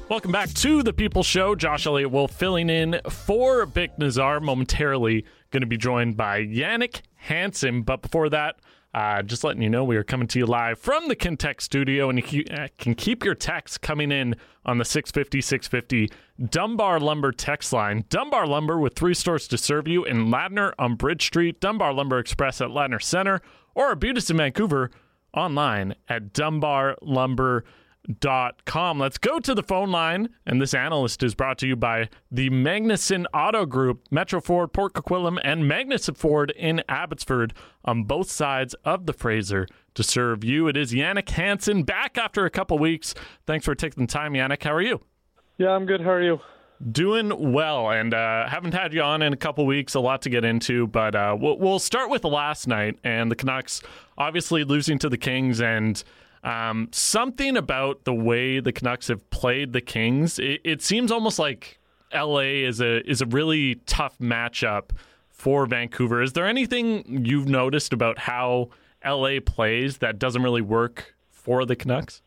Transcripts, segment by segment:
Welcome back to The People Show. Josh Elliott Wolf filling in for Bik Nizzar. Momentarily going to be joined by Jannik Hansen. But before that, just letting you know, we are coming to you live from the Kintec studio, and you can keep your texts coming in on the 650 Dunbar Lumber text line. Dunbar Lumber with 3 stores to serve you in Ladner on Bridge Street, Dunbar Lumber Express at Ladner Center, or Arbutus in Vancouver online at dunbarlumber.com. Let's go to the phone line, and this analyst is brought to you by the Magnuson Auto Group, Metro Ford, Port Coquitlam, and Magnuson Ford in Abbotsford on both sides of the Fraser to serve you. It is Jannik Hansen back after a couple weeks. Thanks for taking the time, Jannik. How are you? Yeah, I'm good. How are you? Doing well, and haven't had you on in a couple weeks. A lot to get into, but we'll start with last night and the Canucks obviously losing to the Kings, and something about the way the Canucks have played the Kings. It seems almost like LA is a really tough matchup for Vancouver. Is there anything you've noticed about how LA plays that doesn't really work for the Canucks?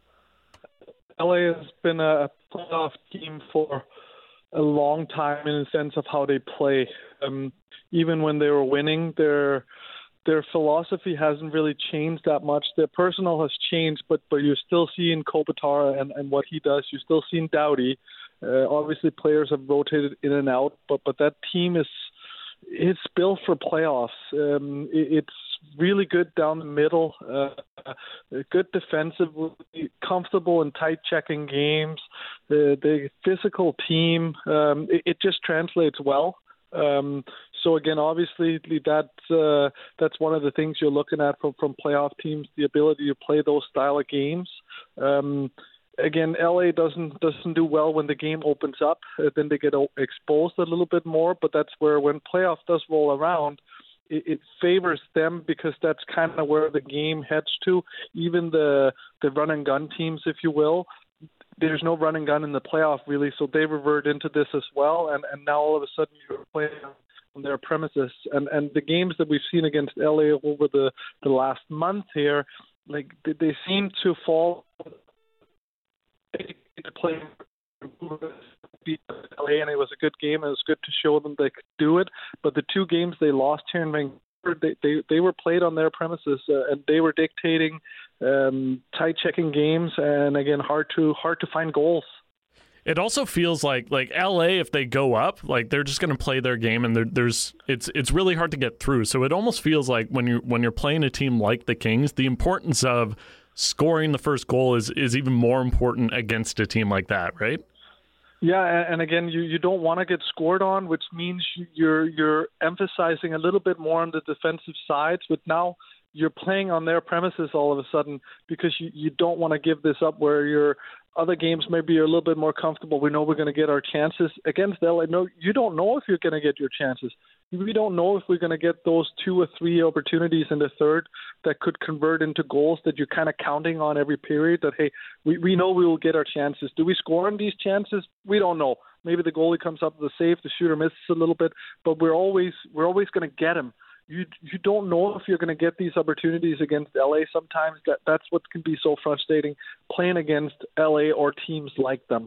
LA has been a playoff team for a long time in the sense of how they play. Even when they were winning, their philosophy hasn't really changed that much. Their personnel has changed, but you're still seeing Kopitar and what he does. You're still seeing Doughty. Obviously, players have rotated in and out, but that team it's built for playoffs. It's really good down the middle, good defensively, comfortable and tight checking games. The physical team, it just translates well. So again, obviously that's one of the things you're looking at from playoff teams, the ability to play those style of games. Again, LA doesn't do well when the game opens up. Then they get exposed a little bit more, but that's where when playoff does roll around, it favors them because that's kind of where the game heads to. Even the run and gun teams, if you will, there's no run and gun in the playoff really, so they revert into this as well. And now all of a sudden you're playing on their premises. And the games that we've seen against LA over the last month here, like they seem to fall to play beat LA, and it was a good game. It was good to show them they could do it. But the 2 games they lost here in Vancouver, they were played on their premises, and they were dictating tight checking games, and again hard to find goals. It also feels like LA, if they go up, like they're just going to play their game, and it's really hard to get through. So it almost feels like when you're playing a team like the Kings, the importance of scoring the first goal is even more important against a team like that, right? Yeah, and again, you don't want to get scored on, which means you're emphasizing a little bit more on the defensive sides. But now you're playing on their premises all of a sudden because you don't want to give this up where your other games maybe you're a little bit more comfortable. We know we're going to get our chances against LA. No, you don't know if you're going to get your chances. We don't know if we're going to get those 2 or 3 opportunities in the third that could convert into goals that you're kind of counting on every period that, hey, we know we will get our chances. Do we score on these chances? We don't know. Maybe the goalie comes up with a save, the shooter misses a little bit, but we're always going to get him. You don't know if you're going to get these opportunities against LA. Sometimes that's what can be so frustrating, playing against LA or teams like them.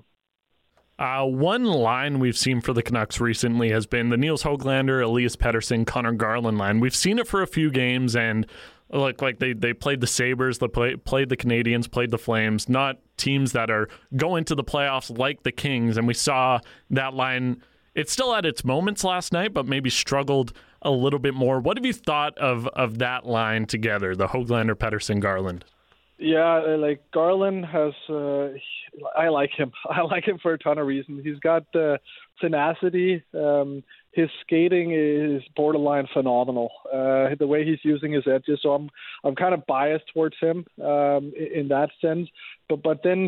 One line we've seen for the Canucks recently has been the Nils Höglander, Elias Pettersson, Connor Garland line. We've seen it for a few games, and like they played the Sabres, they played the Canadiens, played the Flames, not teams that are going to the playoffs like the Kings. And we saw that line. It's still at its moments last night, but maybe struggled a little bit more. What have you thought of that line together, the Höglander, Pettersson, Garland? Yeah, like Garland has, I like him. I like him for a ton of reasons. He's got tenacity. His skating is borderline phenomenal. The way he's using his edges, so I'm kind of biased towards him in that sense. But then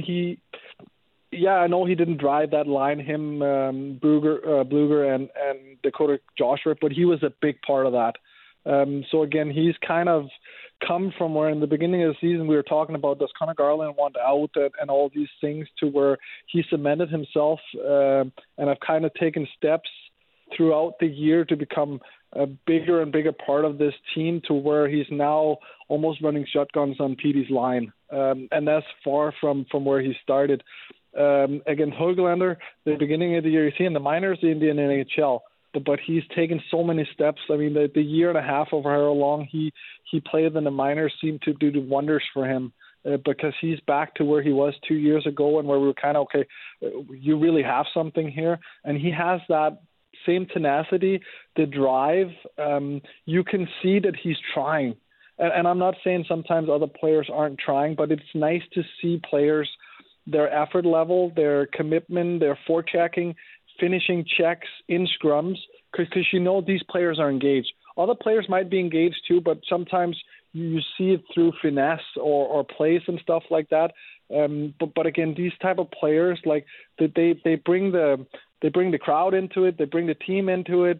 I know he didn't drive that line, him, Bluger and Dakota Joshua, but he was a big part of that. So again, he's kind of come from where in the beginning of the season we were talking about, does Connor Garland want out and all these things, to where he cemented himself and I've kind of taken steps throughout the year to become a bigger and bigger part of this team, to where he's now almost running shotguns on Petey's line. And that's far from where he started. against Höglander, the beginning of the year, you see in the minors, in the NHL, but he's taken so many steps. I mean, the year and a half over how long he played in the minors seemed to do wonders for him. Because he's back to where he was 2 years ago, and where we were kind of, okay, you really have something here. And he has that same tenacity, the drive. You can see that he's trying. And I'm not saying sometimes other players aren't trying, but it's nice to see players, their effort level, their commitment, their forechecking, finishing checks in scrums, because you know these players are engaged. Other players might be engaged too, but sometimes you see it through finesse or plays and stuff like that. But again, these type of players, like they bring the crowd into it, they bring the team into it.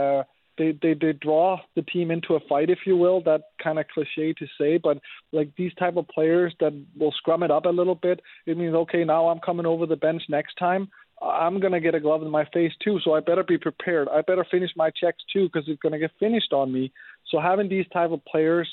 They draw the team into a fight, if you will. That kind of cliche to say, but like these type of players that will scrum it up a little bit. It means, okay, now I'm coming over the bench next time. I'm going to get a glove in my face too, so I better be prepared. I better finish my checks too, because it's going to get finished on me. So having these type of players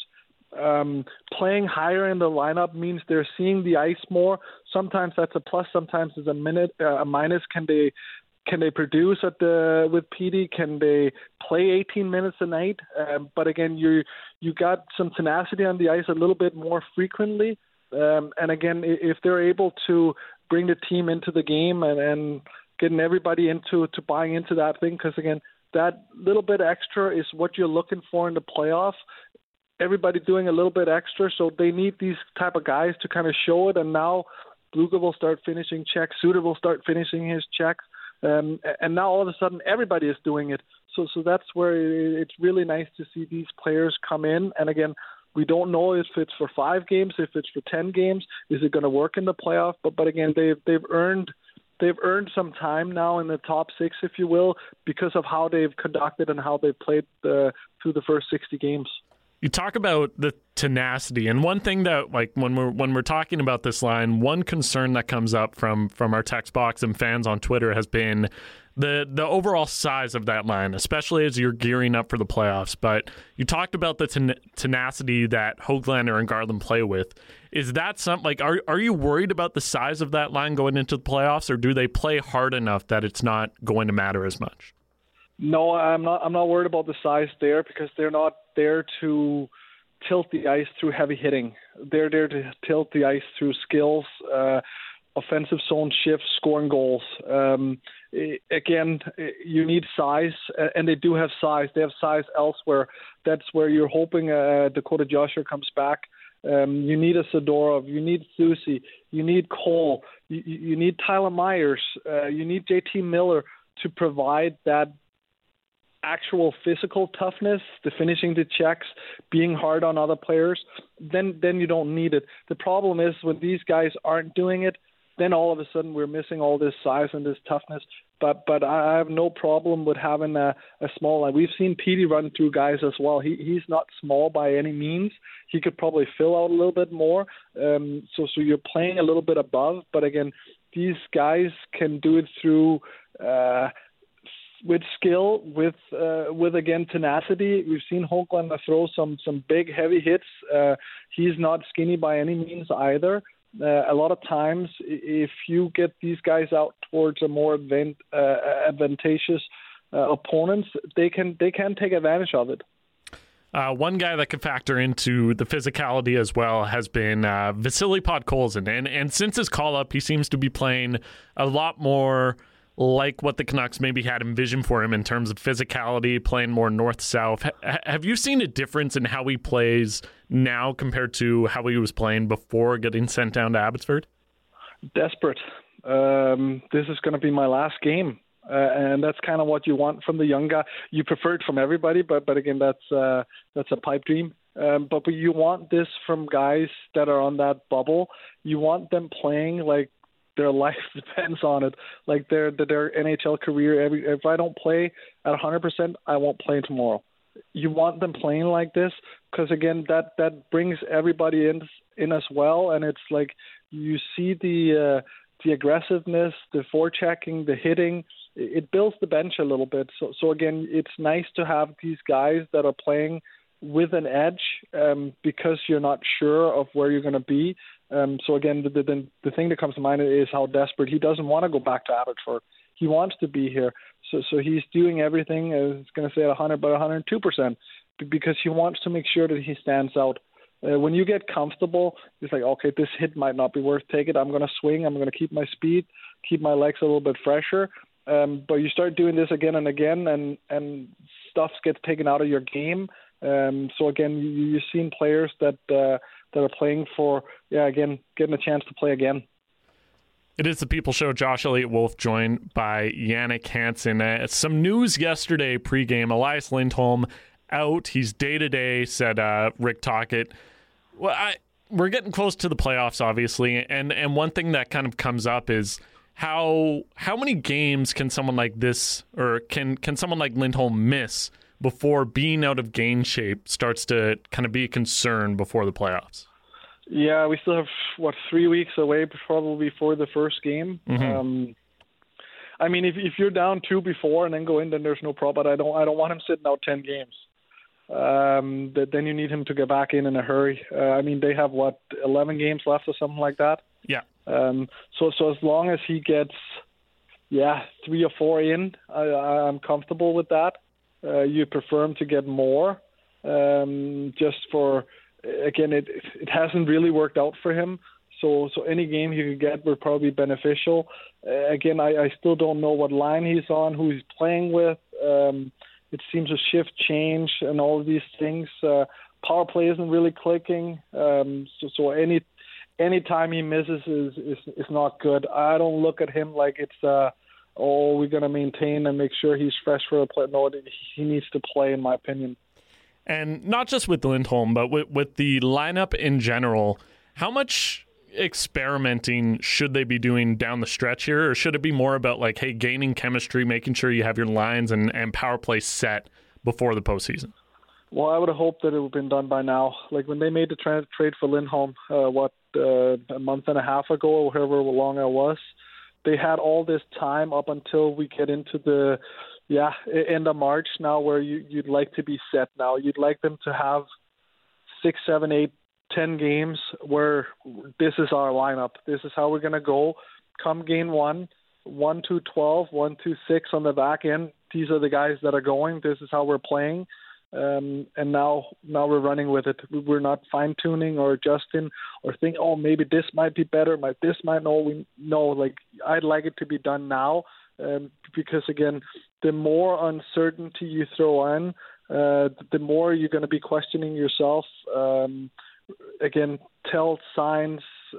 playing higher in the lineup means they're seeing the ice more. Sometimes that's a plus, sometimes it's a minus. Can they produce with PD? Can they play 18 minutes a night? But again, you got some tenacity on the ice a little bit more frequently. And again, if they're able to bring the team into the game and getting everybody into buying into that thing, because again, that little bit extra is what you're looking for in the playoff. Everybody doing a little bit extra, so they need these type of guys to kind of show it. And now Luka will start finishing checks, Suter will start finishing his checks, and now all of a sudden everybody is doing it. So that's where it's really nice to see these players come in. And again, we don't know if it's for 5 games, if it's for 10 games, is it going to work in the playoff? But again, they've earned some time now in the top 6, if you will, because of how they've conducted and how they've played through the first 60 games. You talk about the tenacity, and one thing that, like, when we're talking about this line, one concern that comes up from our text box and fans on Twitter has been the overall size of that line, especially as you're gearing up for the playoffs. But you talked about the tenacity that Höglander and Garland play with. Is that something, like, are you worried about the size of that line going into the playoffs, or do they play hard enough that it's not going to matter as much? No, I'm not worried about the size there, because they're not there to tilt the ice through heavy hitting. They're there to tilt the ice through skills, offensive zone shifts, scoring goals. Again, you need size, and they do have size. They have size elsewhere. That's where you're hoping Dakota Joshua comes back. You need a Zadorov. You need Thusi. You need Cole. You need Tyler Myers. You need JT Miller to provide that actual physical toughness, the finishing the checks, being hard on other players. Then you don't need it. The problem is when these guys aren't doing it, then all of a sudden we're missing all this size and this toughness. But I have no problem with having a small line. We've seen Petey run through guys as well. He's not small by any means. He could probably fill out a little bit more. So you're playing a little bit above. But again, these guys can do it through with skill, with again tenacity. We've seen Höglander throw some big heavy hits. He's not skinny by any means either. A lot of times, if you get these guys out towards a more advantageous opponents, they can take advantage of it. One guy that could factor into the physicality as well has been Vasily Podkolzin. And since his call-up, he seems to be playing a lot more like what the Canucks maybe had envisioned for him in terms of physicality, playing more north-south. Have you seen a difference in how he plays now compared to how he was playing before getting sent down to Abbotsford? Desperate. This is going to be my last game. And that's kind of what you want from the young guy. You prefer it from everybody, but again, that's a pipe dream. But you want this from guys that are on that bubble. You want them playing like their life depends on it, like their NHL career. If I don't play at 100%, I won't play tomorrow. You want them playing like this because, again, that brings everybody in as well, and it's like you see the aggressiveness, the forechecking, the hitting. It builds the bench a little bit. So again, it's nice to have these guys that are playing with an edge because you're not sure of where you're going to be. So again, the thing that comes to mind is how desperate he doesn't want to go back to Abbotsford. He wants to be here. So he's doing everything, I was going to say at 100, but 102%, because he wants to make sure that he stands out. When you get comfortable, it's like, okay, this hit might not be worth taking. I'm going to swing. I'm going to keep my speed, keep my legs a little bit fresher. But you start doing this again and again, and stuff gets taken out of your game. So again, you've seen players that are playing for, again, getting a chance to play again. It is the People Show. Josh Elliott Wolf joined by Jannik Hansen. Some news yesterday pregame. Elias Lindholm out. He's day-to-day, said Rick Tocchet. Well, we're getting close to the playoffs, obviously, and one thing that kind of comes up is how many games can someone like this, or can someone like Lindholm miss before being out of game shape starts to kind of be a concern before the playoffs? Yeah, we still have 3 weeks away probably before the first game. Mm-hmm. I mean, if you're down 2 before and then go in, then there's no problem. But I don't want him sitting out 10 games. Then you need him to get back in a hurry. I mean, they have 11 games left or something like that. Yeah. So as long as he gets 3 or 4 in, I'm comfortable with that. You prefer him to get more, just for. Again, it hasn't really worked out for him, so any game he could get would probably be beneficial. Again, I still don't know what line he's on, who he's playing with. It seems a shift change and all of these things. Power play isn't really clicking, so any time he misses is not good. I don't look at him like it's we're going to maintain and make sure he's fresh for a play. No, he needs to play, in my opinion. And not just with Lindholm, but with the lineup in general, how much experimenting should they be doing down the stretch here? Or should it be more about, like, hey, gaining chemistry, making sure you have your lines and power play set before the postseason? Well, I would have hoped that it would have been done by now. Like when they made the trade for Lindholm, a month and a half ago or however long it was, they had all this time up until we get into the end of March now, where you'd like to be set now. You'd like them to have 6, 7, 8, 10 games where this is our lineup. This is how we're going to go. Come game 1, 1-2-12, 1-2-6 on the back end. These are the guys that are going. This is how we're playing. And now we're running with it. We're not fine-tuning or adjusting or thinking, oh, maybe this might be better. This might like I'd like it to be done now. Because, again, the more uncertainty you throw in, the more you're going to be questioning yourself. Again, tell signs,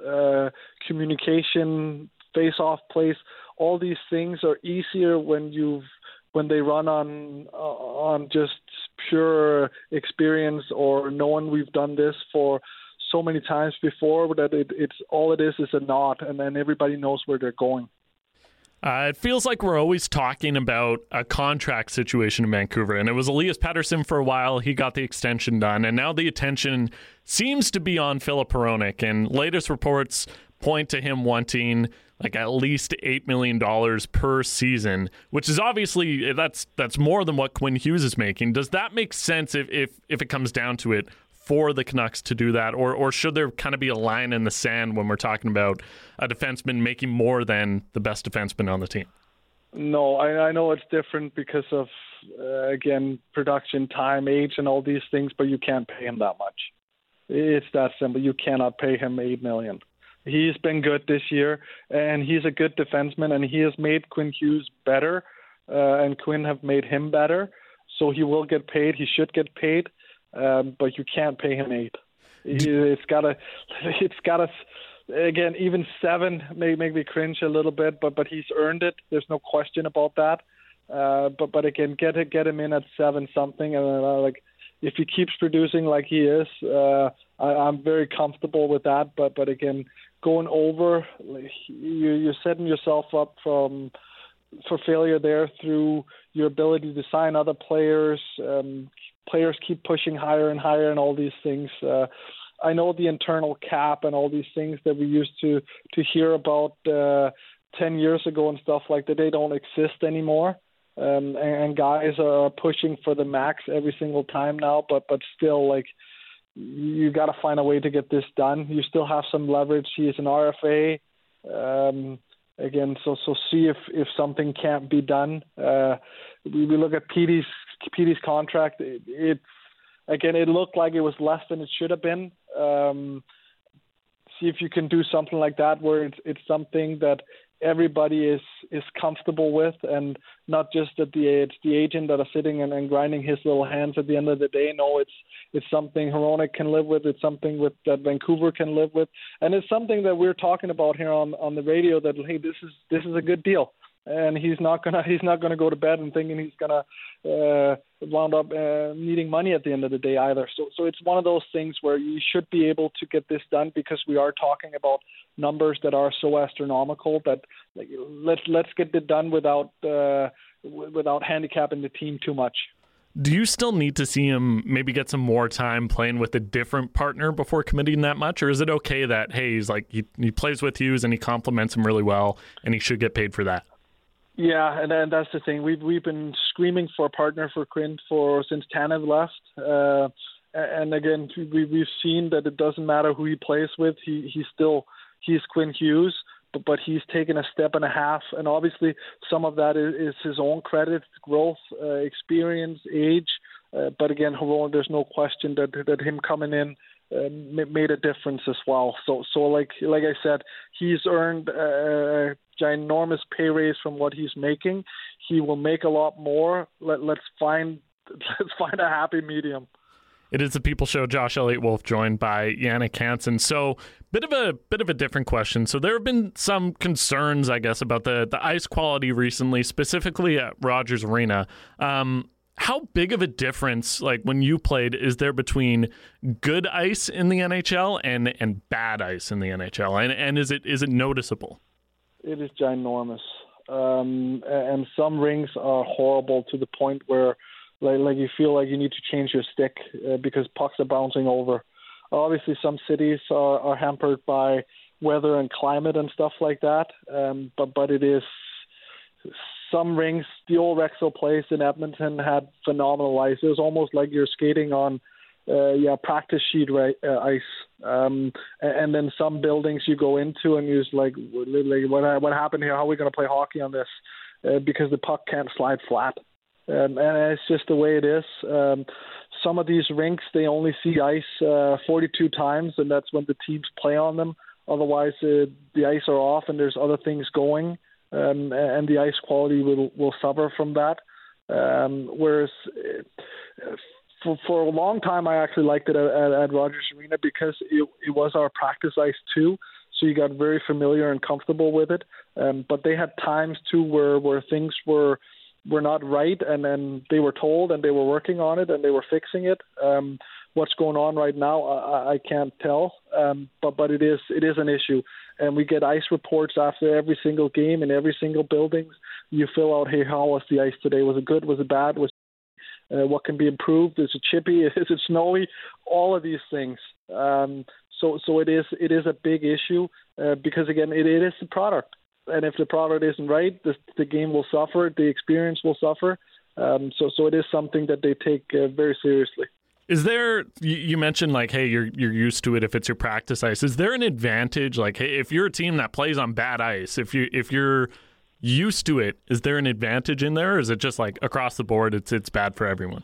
communication, face-off plays, all these things are easier when they run on just pure experience or knowing we've done this for so many times before that it's all it is a nod, and then everybody knows where they're going. It feels like we're always talking about a contract situation in Vancouver, and it was Elias Pettersson for a while. He got the extension done, and now the attention seems to be on Filip Hronek, and latest reports point to him wanting like at least $8 million per season, which is obviously that's more than what Quinn Hughes is making. Does that make sense if it comes down to it for the Canucks to do that, or should there kind of be a line in the sand when we're talking about a defenseman making more than the best defenseman on the team? No, I know it's different because of, again, production, time, age, and all these things, but you can't pay him that much. It's that simple. You cannot pay him $8 million. He's been good this year, and he's a good defenseman, and he has made Quinn Hughes better, and Quinn have made him better. So he will get paid. He should get paid. But you can't pay him $8. It's gotta. Again, even $7 may make me cringe a little bit, but he's earned it. There's no question about that. But again, get him in at 7 something, and like if he keeps producing like he is, I'm very comfortable with that. But again, going over, you're setting yourself up for failure there through your ability to sign other players. Players keep pushing higher and higher and all these things. I know the internal cap and all these things that we used to hear about 10 years ago and stuff like that, they don't exist anymore. And guys are pushing for the max every single time now, but still, like, you got to find a way to get this done. You still have some leverage. He is an RFA. Again, so see if something can't be done. We look at Petey's contract. It looked like it was less than it should have been. See if you can do something like that where it's something that everybody is comfortable with, and not just that it's the agent that are sitting and grinding his little hands at the end of the day. No, it's something Hronek can live with. It's something that Vancouver can live with, and it's something that we're talking about here on the radio. That hey, this is a good deal, and he's not gonna go to bed and thinking he's gonna wound up needing money at the end of the day either. So it's one of those things where you should be able to get this done, because we are talking about numbers that are so astronomical that let's get it done without handicapping the team too much. Do you still need to see him maybe get some more time playing with a different partner before committing that much, or is it okay that hey, he's like he plays with Hughes and he complements him really well and he should get paid for that? Yeah, and that's the thing. We've been screaming for a partner for Quinn since Tanev left, and again we've seen that it doesn't matter who he plays with. He's Quinn Hughes, but he's taken a step and a half, and obviously some of that is his own credit, growth, experience, age. But again, Hronek, there's no question that him coming in made a difference as well. So like I said, he's earned a ginormous pay raise from what he's making. He will make a lot more. Let's find a happy medium. It is the People Show. Josh Elliott Wolf joined by Jannik Hansen. So bit of a different question. So there have been some concerns, I guess, about the ice quality recently, specifically at Rogers Arena. How big of a difference, like when you played, is there between good ice in the NHL and bad ice in the NHL? And is it noticeable? It is ginormous. And some rinks are horrible to the point where like you feel like you need to change your stick because pucks are bouncing over. Obviously, some cities are hampered by weather and climate and stuff like that. But it is some rinks. The old Rexall place in Edmonton had phenomenal ice. It was almost like you're skating on practice sheet ice. And then some buildings you go into and you're just like what happened here? How are we going to play hockey on this? Because the puck can't slide flat. And it's just the way it is. Some of these rinks, they only see ice 42 times, and that's when the teams play on them. Otherwise, the ice are off and there's other things going, and the ice quality will suffer from that. Whereas for a long time, I actually liked it at Rogers Arena because it was our practice ice too. So you got very familiar and comfortable with it. But they had times too where things were not right, and then they were told and they were working on it and they were fixing it. What's going on right now, I can't tell, but it is an issue. And we get ice reports after every single game in every single building. You fill out, hey, how was the ice today? Was it good? Was it bad? What can be improved? Is it chippy? Is it snowy? All of these things. So it is a big issue because, again, it is the product. And if the product isn't right, the game will suffer, the experience will suffer. So it is something that they take very seriously. Is there, you mentioned like, hey, you're used to it if it's your practice ice. Is there an advantage, like, hey, if you're a team that plays on bad ice, if you're used to it, is there an advantage in there, or is it just like across the board, it's bad for everyone?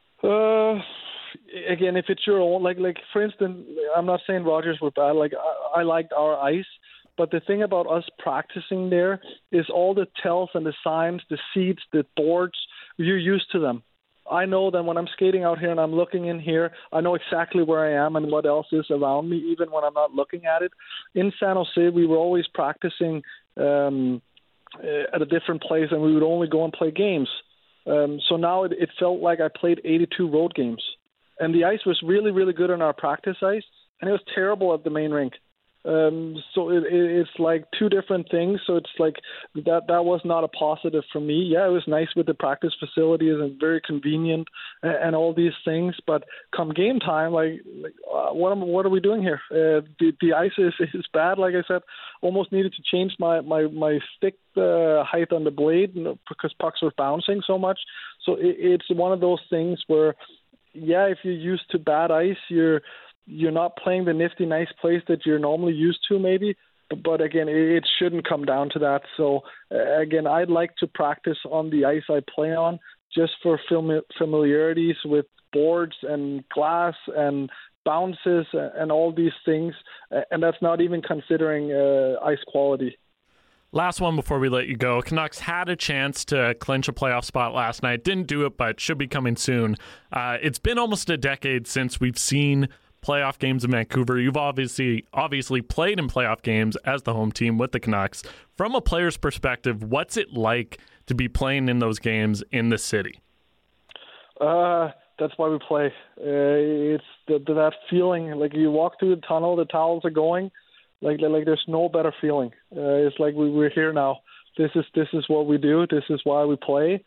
Again, if it's your own, like for instance, I'm not saying Rogers were bad. Like I liked our ice. But the thing about us practicing there is all the tells and the signs, the seats, the boards, you're used to them. I know that when I'm skating out here and I'm looking in here, I know exactly where I am and what else is around me, even when I'm not looking at it. In San Jose, we were always practicing at a different place, and we would only go and play games. So now it felt like I played 82 road games. And the ice was really, really good on our practice ice, and it was terrible at the main rink. So it's like two different things. So it's like that was not a positive for me. Yeah, it was nice with the practice facilities and very convenient and all these things. But come game time, what are we doing here? The ice is bad. Like I said, almost needed to change my stick height on the blade because pucks were bouncing so much. So it's one of those things where, yeah, if you're used to bad ice, you're not playing the nifty, nice plays that you're normally used to, maybe. But again, it shouldn't come down to that. So again, I'd like to practice on the ice I play on, just for familiarities with boards and glass and bounces and all these things. And that's not even considering ice quality. Last one before we let you go. Canucks had a chance to clinch a playoff spot last night. Didn't do it, but should be coming soon. It's been almost a decade since we've seen playoff games in Vancouver. You've obviously played in playoff games as the home team with the Canucks. From a player's perspective, what's it like to be playing in those games in the city? That's why we play. It's that feeling, like you walk through the tunnel, the towels are going. Like there's no better feeling. It's like we're here now. This is what we do. This is why we play.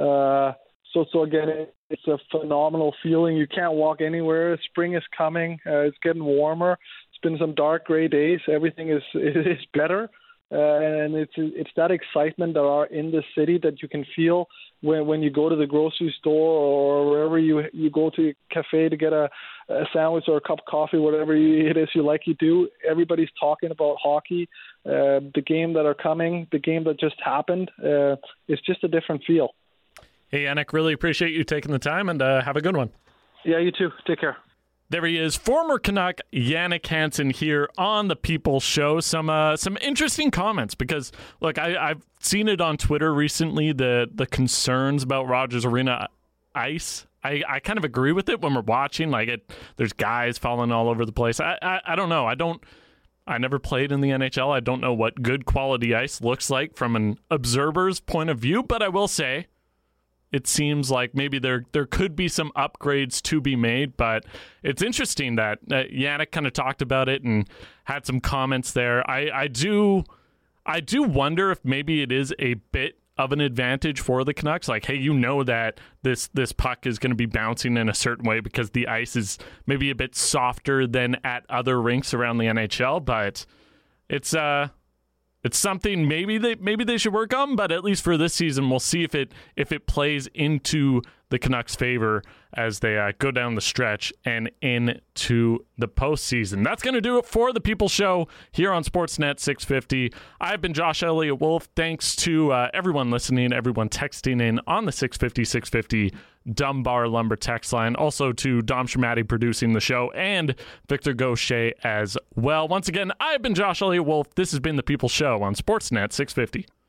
So again, it's a phenomenal feeling. You can't walk anywhere. Spring is coming. It's getting warmer. It's been some dark gray days. Everything is better. And it's that excitement that are in the city that you can feel when you go to the grocery store or wherever you go to a cafe to get a sandwich or a cup of coffee, whatever it is you like, you do. Everybody's talking about hockey, the game that are coming, the game that just happened. It's just a different feel. Hey, Yannick, really appreciate you taking the time, and have a good one. Yeah, you too. Take care. There he is, former Canuck Jannik Hansen here on the People Show. Some interesting comments because, look, I've seen it on Twitter recently, the concerns about Rogers Arena ice. I kind of agree with it when we're watching. There's guys falling all over the place. I don't know. I never played in the NHL. I don't know what good quality ice looks like from an observer's point of view, but I will say, it seems like maybe there could be some upgrades to be made, but it's interesting that Jannik kind of talked about it and had some comments there. I do wonder if maybe it is a bit of an advantage for the Canucks. Like, hey, you know that this puck is going to be bouncing in a certain way because the ice is maybe a bit softer than at other rinks around the NHL, but it's something maybe they should work on, but at least for this season, we'll see if it plays into the Canucks' favor as they go down the stretch and into the postseason. That's going to do it for the People Show here on Sportsnet 650. I've been Josh Elliott Wolf. Thanks to everyone listening, everyone texting in on the 650 Dunbar Lumber text line. Also to Dom Shamati producing the show and Victor Gaucher as well. Once again, I've been Josh Elliott Wolf. This has been the People Show on Sportsnet 650.